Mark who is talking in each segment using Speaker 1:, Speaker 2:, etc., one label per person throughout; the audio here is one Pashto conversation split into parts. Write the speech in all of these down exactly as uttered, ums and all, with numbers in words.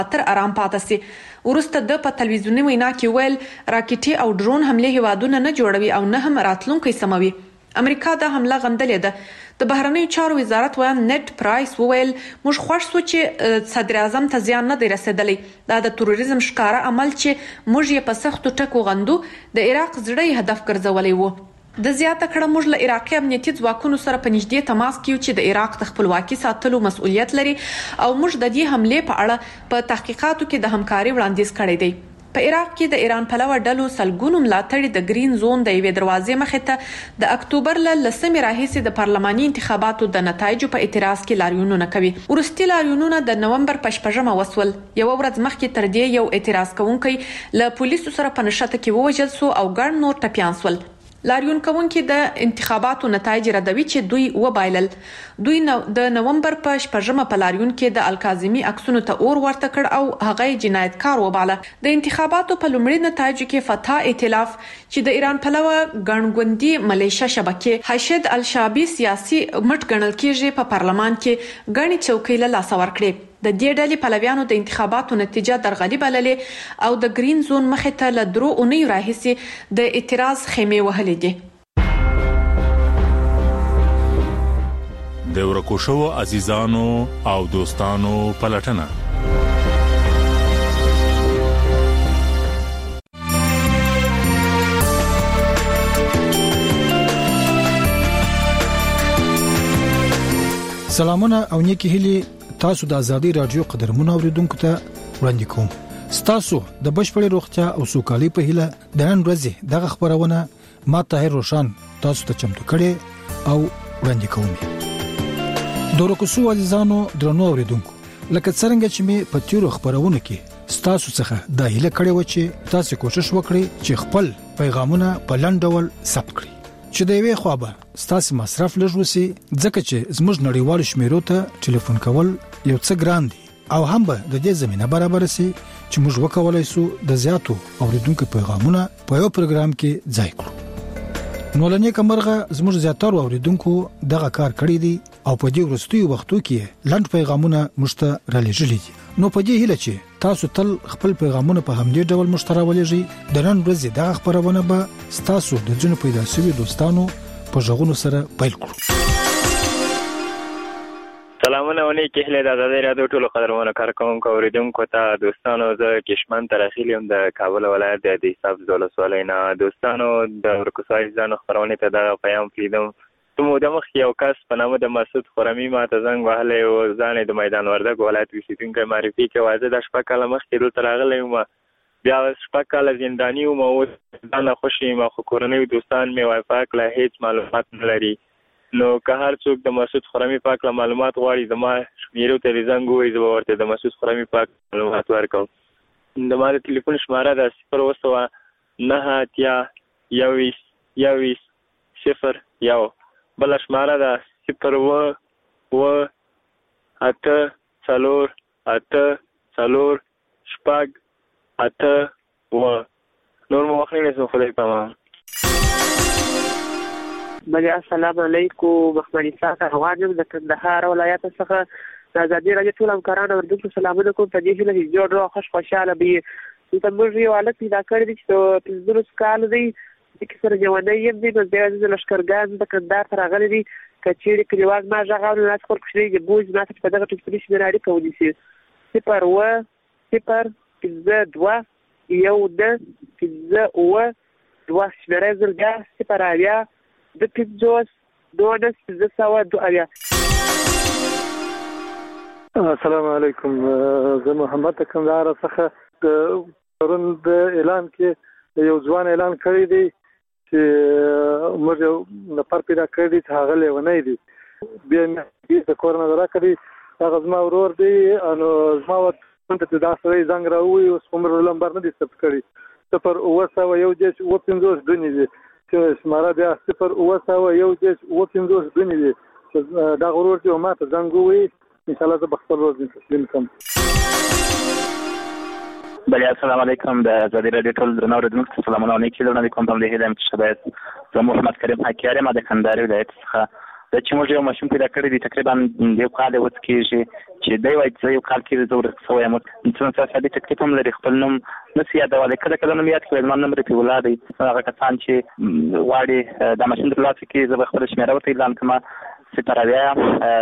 Speaker 1: تر آرام پاتې سي. وروسته د په تلویزیوني وینا کې ویل راکټي او ډرون حمله هیوادونه نه جوړوي او نه هم راتلونکي سموي. امریکا د حمله غندلې ده. د بهرنیو چارو وزارت وایي نت پرایس وویل موږ خوښ سو چې صدر اعظم ته زیان نه دی رسیدلی. دا د تروریزم ښکاره عمل چې موږ یې په سختو ټکو غندو د عراق زړه هدف ګرځولی وو. د زیاته کړه موږ له عراقي امنیتي ځواکونو سره په نږدې تماس کې یو چې د عراق د خپلواکي ساتلو مسؤلیت لري او موږ د دې حملې په اړه په تحقیقاتو کې د همکاري وړاندیز کړی دی. په عراق کې د ایران پلوه ډلو سلګونو ملاتړي د گرین زون د یوې دروازې مخې ته د اکتوبر له لسمې راهیسې د پارلماني انتخاباتو د نتایجو په اعتراض کې لاریونونه کوي. وروستي لاریونونه د نومبر په شپږمه وسول. یو ورځ مخکې تر دې یو اعتراض کوونکی له پولیسو سره په نښته کې ووژل سو او ګڼ نور ټپیان سول. لاریون کوونکي د انتخاباتو نتایج ردوي چې دوی وبایلل. دوی نو د نومبر په شپږمه په لاریون کې د الکاظمي عکسونو ته اور ورته کړ او هغه جنایتکار وباله. د انتخاباتو په لومړي نتایجو کې فتح ائتلاف چې د ایران پلوه ګڼګوندي ملیشیا شبکې حشد الشعبي سیاسي مټ ګڼل کېږي په پارلمان کې ګڼي چوکۍ له لاس ورکړي. د دې ډلې پلویانو د انتخاباتو نتیجه درغلي بللې او د گرین زون مخې ته له درو اونیو راهیسې د اعتراض خیمې وهلې دي.
Speaker 2: د ورکو شوو عزیزانو او دوستانو پلټنه.
Speaker 3: سلامونه او نیکی هیلي تاسو د ازادي رادیو قدرمنو اوریدونکو ته وړاندې کوم. ستاسو د بشپړې روغتیا او سوکالي په هیله د نن ورځې دغه خبرونه ما طاهر روشن تاسو ته چمتو کړي او وړاندې کوم. د ورکو عزیزانو درنو اوریدونکو لکه څنګه چې می په تیرو خبرونه کې ستاسو څخه د هیله کړې و چې تاسو کوشش وکړئ چې خپل پیغامونه په لاندې ډول ثبت کړئ چې د یوې خوابه ستاسو مصرف لږ وسی ځکه چې زموږ نړیوال شمیرو ته ټلیفون کول یو څه ګران دي او هم به د دې زمينه برابر سي چې موږ وکولای شو د زیاتو اوریدونکو پیغامونه په یو پروګرام کې ځای کړو. نو لنی کومرغه زموږ زیاتره اوریدونکو دغه کار کړی دي او په دې ورستیو وختو کې لاند پیغامونه مشته را لېږلي دي. نو په دې هیله چې تاسو تل خپل پیغامونه په همدې ډول مشترک ولېږئ. د نن ورځې دغه خبرونه به ستاسو د ځینو پیدا شوي دوستانو په ژغونو سره پیل کړو.
Speaker 4: سلامونه ونی کې هله د ازادي رادیو ټولو قدرمنو کارکونکو اوریدونکو ته دوستانو زه کشمن ترخیل یم د کابل ولایت د حساب دولت ولاینا. دوستانو د ورکوسای ځانو خبرونه ته د پیام فریدم کوم د مخ یو کس په نامه د مسعود خرمی ما ته زنګ وهلې او ځان د میدان وردګ ولایت اوسیدونکو معرفي کې واځه د شپه کاله مخ کې دلته راغلی ما بیا شپه کاله زندانی او مو ځان خوشی ما خو کورنۍ دوستان می وای پاک له هیڅ معلومات نه لري. نو که هر څوک د مسعود خرمی پاک له معلومات غواړي زما شمیرو ته زنګ وای زه ورته د مسعود خرمی پاک معلومات ورکوم. د ما د ټلیفون شماره ده صفر وسوه نه اتیا یویس یویس صفر یو بل شماره ده صفر و و اته څلور اته څلور شپږ اته و نور مو وخت نه زه خدای پامان.
Speaker 5: بله السلام علیکم. محمد اسحاق افغانم د کندهار ولایت څخه د ازادي رادیو ټول همکارانو ورته سلامونه کوم. په دې هیله چې جوړ خوش خوشاله وي. چې موږ یو حالت پیدا کړی دی چې په دروس کال دی چې سره ژوندۍ یم دی نو د لښکرګاه د کندهار ته راغلی دی. که چیرې کلیوال ما غږ اوري ناس خپل کوچنی د بوج ما ته په دغه ټلیفوني شمېره اړیکه ونیسي صفر اوه صفر پنځه دوه یو نه پنځه اوه دوه شمېره یې زرګه صفر اویا د پنځوس دولس پنځه سوه دوه اویا.
Speaker 6: السلام علیکم. زه محمد کندهار څخه د پرون د اعلان کې یو ځوان اعلان کړی دی چې موږ یو نفر پیدا کړی دی چې هغه لیونی دی. بیا مې د کور نه راکړی هغه زما ورور دی نو زما ورته چې دا سړی زنګ راووي اوس عمر لمبر نه دی ثبت کړی صفر اوه سوه یو دېرش اوه پنځوس دونې دی چې شماره بیا صفر اوه سوه یو دېرش اوه پنځوس دونې دی چې دغه ورور دی او ما ته زنګ ووایي انشاءالله زه به خپل ورځ تسلیم کړم.
Speaker 7: بله السلام علیکم. د ازادي رادیو ټول درنو اوریدونکو ته سلامونه او نیکي درنه کوم. په دې هیله یم چې ښه باید. زه محمد کریم حکیار یم د کندهار ولایت څخه د چې موږ یو ماشوم پیدا کړی دی تقریبا د یو کال اوس کېږي چې دی وایي چې یو کال کېږي زه ورک شوی یم څومره سیاسي تکلیف هم لري خپل نوم نسي یادولی کله کله نوم یاد کړي زما نوم رفیع الله دی هغه کسان چې غواړي دا ماشوم ترلاسه کړي زه به خپله شمېره ورته اعلان کړم صفر اویا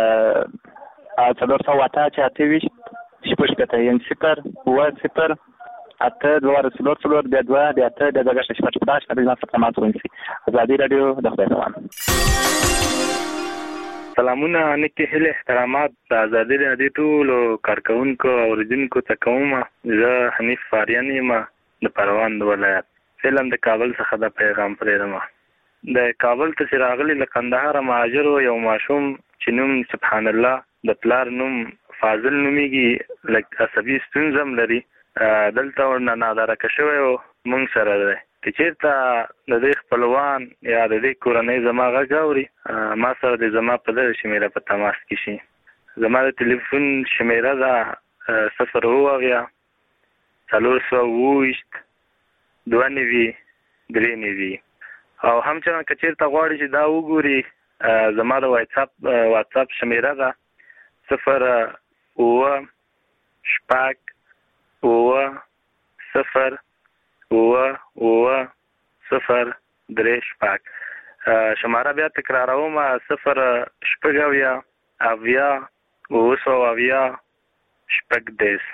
Speaker 7: څلور سوه اته چې اته ویشت شپږ شپېته یعنې صفر اووه صفر اته دوه څلور څلور بیا دوه بیا اته بیا دوه شپږ شپږ شپږ شپږ زما څخه مات ونیسي ازادي راډیو د خدای روان
Speaker 4: سلامونه نیکې هیلې احترامات د ازادي راډیو ټولو کارکوونکو او اوریدونکو ته کوم زه حنیف فاریان یم د پروان ولایت فعلا د کابل څخه د پیغام پرېږدم د کابل ته چې راغلي له کندهار مهاجرو یو ماشوم چې نوم سبحان الله د پلار نوم فاضل نومیږي لږ عصبي ستونزه هم لري دلته ورنه نادرکه شوی و موږ سره دی که چېرته د دې خپلوان یا د دې کورنۍ زما غږ اوري ما سره د زما په دغه شمېره په تماس کې شي زما د تلیفون شمېره ده صفر اووه اویا څلور سوه اووه ویشت دوه نوي درې نوي او همچنان که چېرته غواړي چې دا وګوري زما د واتساپ واتساپ شمېره ده صفر اووه شپږ اووه صفر اووه اووه صفر درې شپږ شماره بیا تکراروم صفر شپږ اویا اویا اووه سوه اویا شپږ دېرش.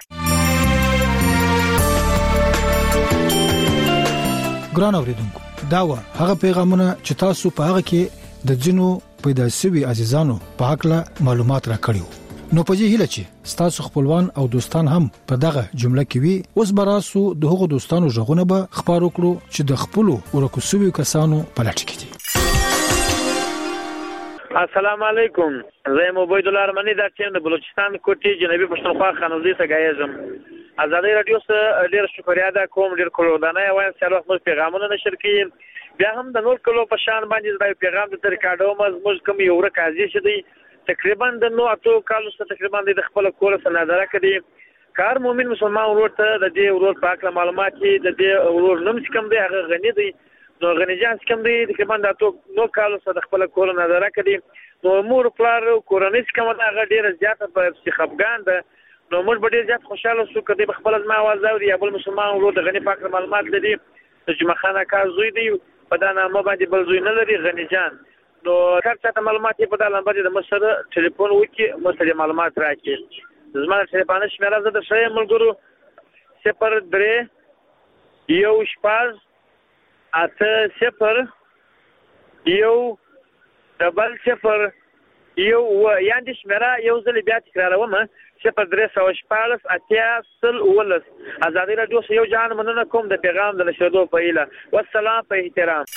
Speaker 3: ګران اوریدونکو دا و هغه پیغامونه چې تاسو په هغه کې د ځینو پیدا شوي عزیزانو په حق معلومات راکړیو نو په دې هیله چې تاسو خپلوان او دوستان هم په دغه جمله کې وي اوس براسو د هغو دوستانو ژغونه به خبرو کړو چې د خپل ورکوسوي کسانو په لټه کې دي.
Speaker 8: السلام علیکم زه یم عبید الله ارمنی د ټیم د بلوچستان کوټي جنوبي پښتونخوا خانوزي څخه ګایزم ازادي رادیو سره ډیر شکریا ده کوم ډیر کولودانه وایم چې هر وخت پیغامونه نشر کړي بیا هم د نور کلو په شان باندې د پیغام د تر کاډو مزموج کوم یو ورکازي شدي تقریبا د نو اتو کالو څخه تقریبا د خپل کور سره نظر کړي کار مومن مسلمان ورور ته د دې ورور پاک معلومات د دې ورور نوم کوم دی هغه غنی دی نو غنی جان کوم دی تقریبا د اتو نو کالو څخه خپل کور نظر کړي نو مور پلار کورنۍ کوم هغه ډیر زیاته په خپګان ده نو موږ به ډیر زیات خوشاله شو کړي خپل ځما आवाज اوري یا بل مسلمان ورور د غنی پاک معلومات لري چې مخانه کار زوی دی په دا نامه باندې بل زوی نه لري غنی جان نو کار څه معلومات په دغه لمبر د مسره ټلیفون وکي مسره معلومات راکړي زما ټلیفون شمیره زده شې ملګرو صفر درې یو شپږ اته صفر یو ډبل صفر یو یاندې شمیره یو ځل بیا تکراروم صفر درې سوه شپاړس اتیا سل اوولس ازادي راډیو سره یو جهان مننه کوم د پیغام د نشریدو په هیله والسلام په احترام.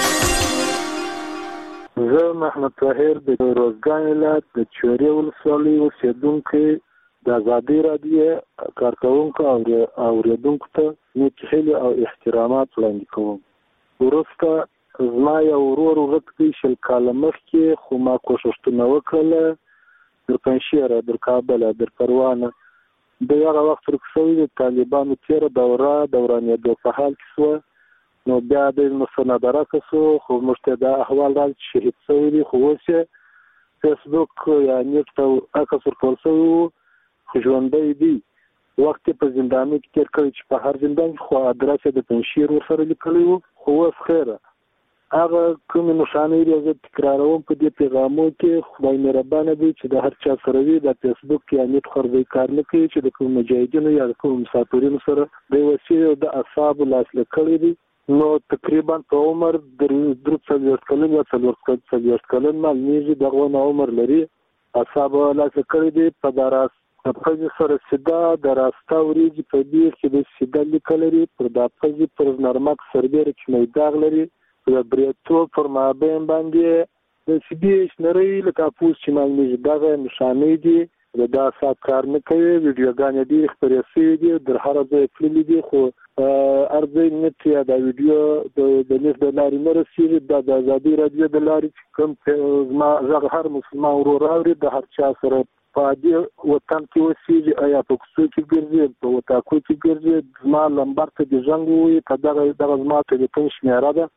Speaker 6: زه محمد طاهر د روزګان ولایت د چورې ولسوالۍ اوسېدونکی د ازادي راډیو کارکوونکو او اورېدونکو ته نیکې هیلې او احترامات وړاندې کوم. وروسته زما یو ورور ورک دی شل کاله مخکې خو ما کوښښونه وکړله در پنجشیره در کابله در پروانه د هغه وخت ورک شوی د طالبانو تېره دوره دورانېدو په حال کې شوه نو بیا د مستندرکه شو خو موږ ته دا احوال راځي چې شهید شوی دی خو اوس یې فیسبوک یا نیټ ته عکس ورکول شوی و خو ژوندی دی وخت یې په زندانو کې تېر کړی چې په هر زندان کې خو ادرس یې د پنجشیر ورسره لیکلی و خو اوس خیره هغه کومې نښانې دي زه تکراروم په دې پیغامو کې خدای مهربانه دی چې د هر چا سره وي د فیسبوک یا نیټ خرڅوي کار نه کوي چې د کوم مجاهدینو یا د کوم مسافرینو سره د وسیلې او د اعصابو لاسلیک کړی دی نو تقریبا په عمر درې څلوېښت کلن یا څلوېښت کلن معلومیږي دغه ونه عمر لري اعصاب لاسلیک کړی دی په دا راست پزې سره سیده د راسته وریجې په بیخ کې د سیده لیکه لري پر دا پزې پر نرمک سربیره کې میداغ لري د بریتو پر مابین باندې د سیدې شنرۍ لکه اپوس چې معلومیږي دغه نښانې دي د دا اعصاب کار نه کوي ویډیوګانې ډېرې خپرې شوي دي در هره ځای تللي دي خو ارزي نت یا د ویډیو د نت د لارې نه رسېږي دا د ازادي راډیو د لارې چې کوم زما غږ هر مسلمان ورور اوري د هر چا سره په دې وطن کې اوسېږي ایا په کوڅو کې ګرځي په وطاکو کې ګرځي زما لمبر ته د زنګ ووایي که دغه دغه زما ټلیفون شمېره ده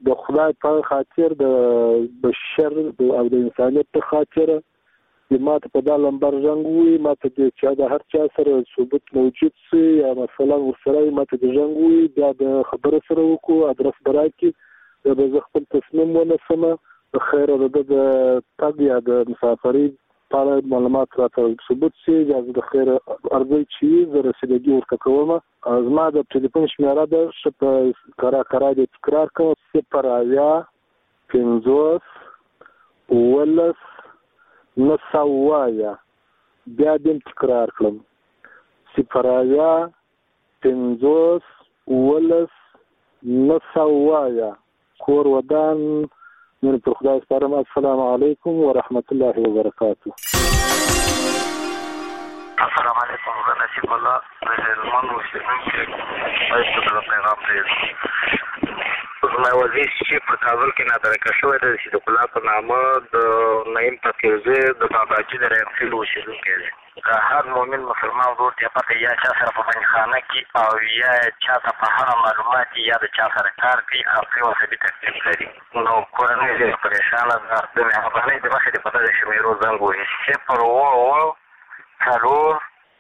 Speaker 6: د خدای په خاطر د بشر او د انسانیت په خاطر ماته په دا لمبر رنګ وي، ماته د چا د هر چا سره ثبوت موجود سي یا مثلا ورسره ماته د رنګ وي، بیا د خبره سره وکړو ادرس براکي د به خپل تصمیم ونسمه د خیر د د تګ یا د مسافرۍ په معلومات راته ثبوت سي یا د خیر ارزي چې زه رسیدګي ورته کوم. زما د ټلیفون شمیره ده شپ کرا کرا د تکرار کوم صفر اویا پنځوس ولس نسوایا، بیا دې تکرار کړم صفر اویا پنځوس ولس نسوایا، کور ودان من پر خدای سپارم. السلام علیکم ورحمت الله وبرکاته.
Speaker 9: السلام علیکم، زه نصیب الله د هلمند اوسېدونکی تاسو ته پیغام پرېږدم. زما وزیر چې په کابل کې نادرکه شوی دی چې د کلا په نامه د نعیم فقیرزی د باباجي د رحمفیل اوسېدونکی دی. که هر مؤمن مسلمان ورور ته پته یا چا سره په بندخانه کې او یا چا ته په هغه معلومات یا د چا سره کار کوي هغې مذهبي تکلیف لري، نو کورنۍ ډېره پریشانه ده. د مهربانۍ د مخې د په دغه شمیرو زنګ ووهي صفر اووه اووه څلور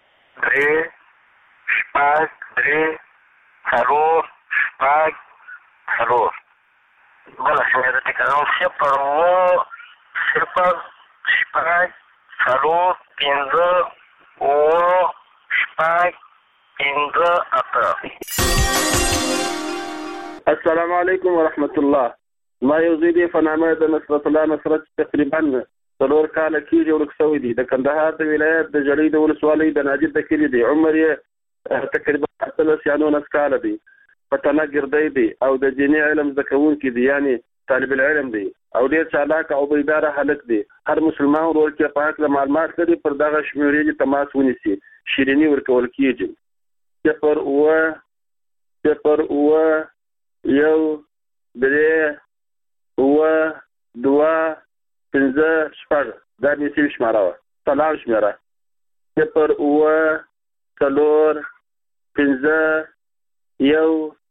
Speaker 9: درې شپږ درې څلور شپږ څلور. بله شمېره تکراروم صفر اووه صفر شپږ څلور پنځه اووه شپږ پنځه اته.
Speaker 10: السلام علیکم ورحمت الله. ما یو زوی دی په نامه د نصرت الله نصرت تقریبا څلور کاله کېږي ورک شوی دی. د کندهار د ولایت د جړۍ د ولسوالۍ د ناجد د کلي دی. عمر یې تقریبا اتلس یا نولس کاله دی. پټنه ګردی دی او د دیني علم زده کوونکی دی، یعنی طالب العلم دی او ډېر چالاک او بیداره هلک دی. هر مسلمان ورور چې په هکله معلومات لري پر دغه شمېرې دې تماس ونیسي، شیریني ورکول کېږي. صفر اووه صفر اووه یو درې اووه دوه پنځه شپږ، دا مې سوي شماره وه. سلام شمېره صفر اووه څلور پنځه یو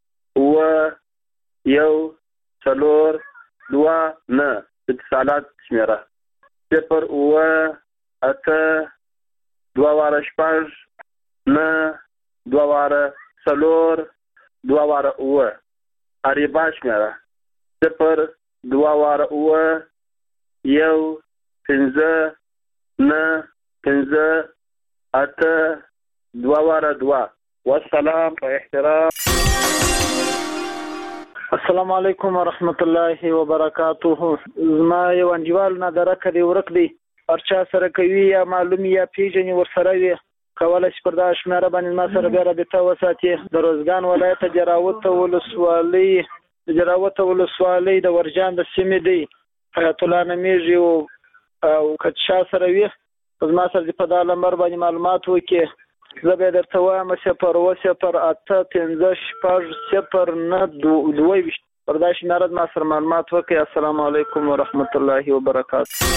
Speaker 10: اووه یو څلور دوه نه. اتصالات شمېره صفر اووه اته دوه واره شپږ نه دوه واره څلور دوه واره اووه. اریبا شمېره صفر دوه واره اووه یو پنځه نه پنځه اته دوه واره دوه. والسلام په احترام.
Speaker 11: السلام علیکم ورحمت الله وبرکاته. زما یو انډیوال نادرکه دی ورک دی، هر چا سره کوي یا معلوم یا پیژني ورسره وي کولی شي پر دغه شمېره باندې ما سره بیا رابطه وساتي. د روزګان ولایت جراوت ولسوالۍ د جراوت ولسوالۍ د ورجان د سیمې دی. حیات الله نومیږي او که چا سره وي زما سره په دغه نمبر باندې معلومات وکړي، زه به یې درته وایم صفر اووه صفر اته پنځه شپږ صفر نه دوه ویشت. پر دا شمېره ما سره معلومات وکړي. السلام علیکم ورحمت الله وبرکاته.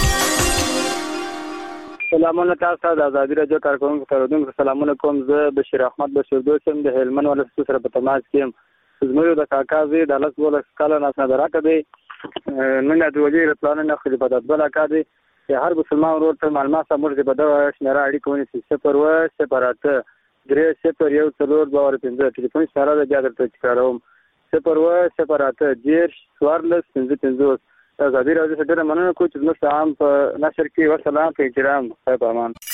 Speaker 12: سلامونه تاسو ته د ازادي راډیو کارکونکو پیرودونکو سلامونه کوم. زه بشیر احمد بشیردوست یم، د هلمند ولایت سره په تماس کې یم. زموږ د کاکا زوی د لس دولس کاله نه نادرکه دی، نن د وزیر پلانونه خو په دبل کا دی چې هر مسلمان ورور ته معلومات موږ په دغه شمېره اړیکه ونیسي. صفر اووه صفر اته درې صفر یو څلور دوه واره پنځه. ټلیفون شمېره ده بیا درته تکراروم صفر اووه صفر اته دېرش څوارلس پنځه پنځوس. د ازادي راډیو څخه ډېره مننه کوم چې زموږ عام په نشر کې وسلام په احترام خیر په امان.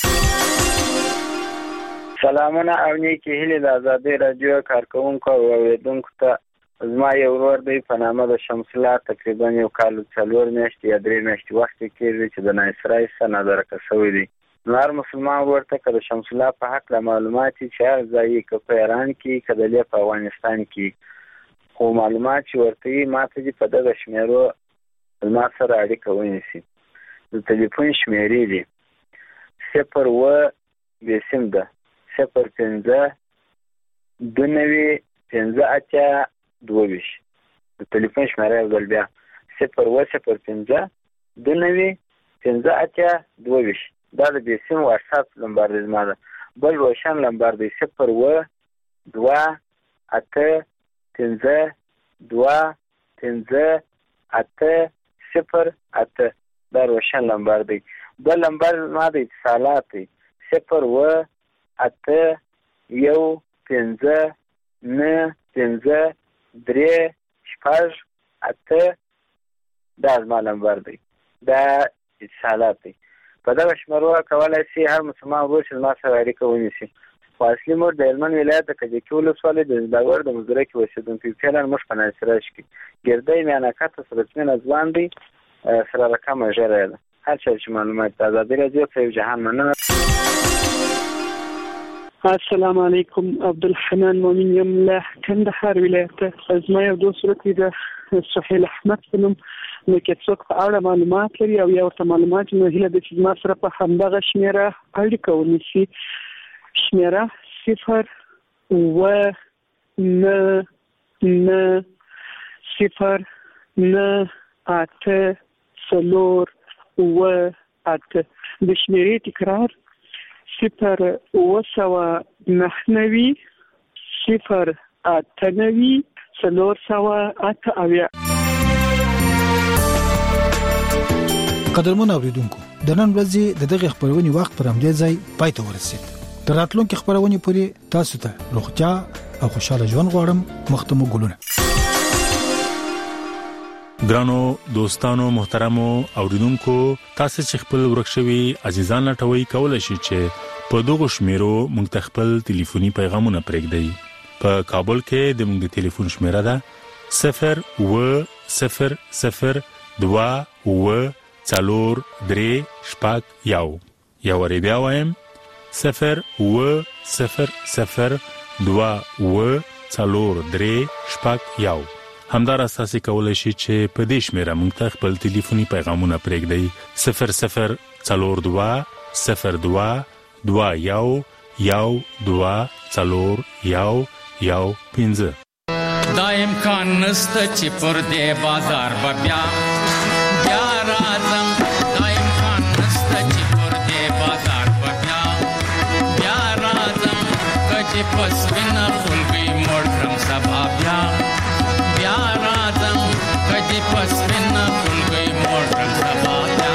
Speaker 13: سلامونه او نیکی هیلې د ازادي راډیو کارکونکو او اوریدونکو ته. زما یو ورور دی په نامه د شمس الله، تقریبا یو کال څلور میاشتې یا درې میاشتې وخت کېږي چې د نایسرای څخه نادرکه شوی دی. نو هر مسلمان ورور ته که د شمس الله په هکله معلومات چې هر ځای یې که په ایران کې که د په افغانستان کې خو معلومات چې ورته وي ما ته دې په دغه شمېرو ما سره اړیکه ونیسي. د ټلیفون شمېرې دي صفر اووه بېسیم ده صفر پنځه دوه نوي پنځه اتیا دوه ویشت. د ټلیفون شمېره یو ځل بیا صفر اووه صفر پنځه دوه نوي پنځه اتیا دوه ویشت. دا د بېسیم واټساپ نمبر دی زما ده. بل روشن نمبر دی صفر اووه دوه اته پنځه دوه پنځه اته صفر اته دا روشن نمبر دی. بل نمبر ما د اتصالات دی صفر اوه اته یو پنځه نه پنځه درې شپږ اته دا زما نمبر دی. دا اتصالات دی. په دغه شمېرو کولی شي هر مسلمان ورور چې زما سره اړیکه ونیسي. خو اصلي موږ د هلمند ولایت د کجکي ولسوالۍ د زینداور د مزدوره کې اوسېدونکي فعلا موږ په ناصراج کې ګردی میانکته سرچمن ځوان دی سره رقم ژره ده. هر چا چې معلومات د ازادي راډیو په یو جهان مننه.
Speaker 14: السلام علیکم. عبدالحنان مومن یم له کندهار ولایت. زما یو دوست ورته د سهیل احمد په نوم نو که څوک په اړه معلومات لري او یا ورته معلومات نو هیله ده چې زما سره په همدغه شمېره اړیکه ونیسي. شمېره صفر اوه نه نه صفر نه اته څلور اوه اته. د شمېرې تکرار صفر اوه سوه نهه نوي صفر اته نوي څلور سوه اته اویا.
Speaker 3: قدرمن اوریدونکو د نن ورځې د دغه خبرونې وخت پر همدې ځای پای ته ورسید. تر راتلونکي خبرونې پورې تاسو ته روغتیا او خوشاله ژوند غواړم. مختمو ګلونه.
Speaker 2: ګرانو دوستانو محترمو اوریدونکو تاسو چې خپل ورکشوي عزیزان لټوي کولای شئ چې په دغه شمیرو مونږ ته خپل ټلیفوني پیغامونه پرېږدئ. په کابل کې د مونږ د ټلیفون شمیره ده صفر اوه صفر صفر دوه اوه څلور درې شپږ یو. یو وری بیا وایم صفر اوه صفر صفر دوه اوه څلور درې شپږ یو. همدار اساسي کولای شي چې په دې شمیره مونږ ته خپل ټلیفوني پیغامونه پرېږدئ صفر صفر څلور دوه صفر دوه دوه یو یو دوه څلور یو یو پنځه.
Speaker 15: دا امکان نسته چې پر دې بازار به بیا بیا راځم. دا امکان نسته چې پر دې بازار به بیا بیا راځم. که چې پس وینه خلګي موړ کړم سبا بیا بیا راځم. که چې پس وینه خلګي موړ کړم سبا بیا.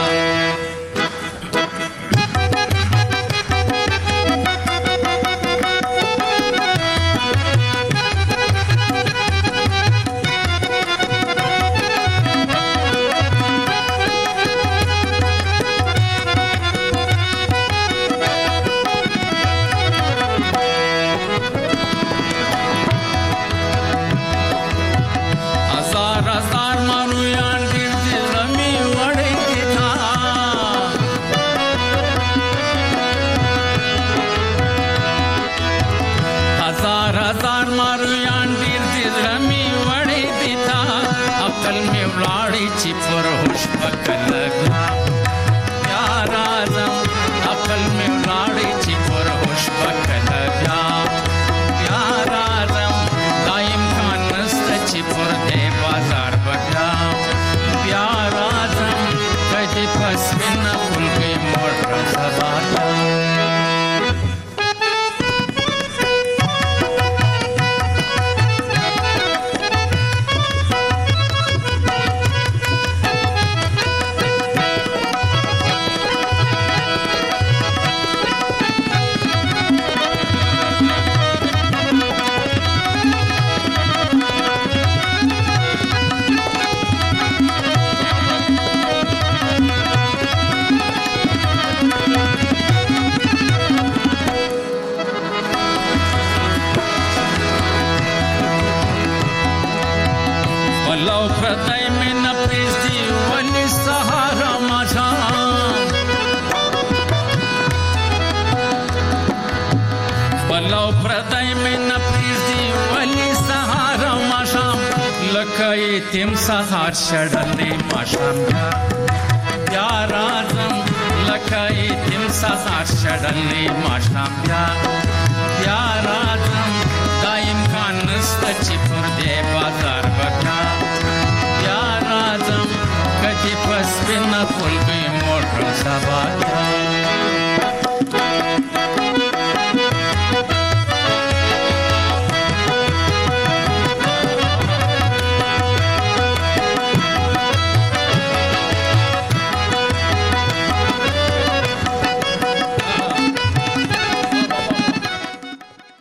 Speaker 15: تیم سهار شړلې ماشام بیا راځم. لکه تیم سهار شړلې ماشام بیا بیا راځم. دا امکان نسته چې پر دې بازار بیا بیا راځم. کدی پس بنا خلګي موټر سبا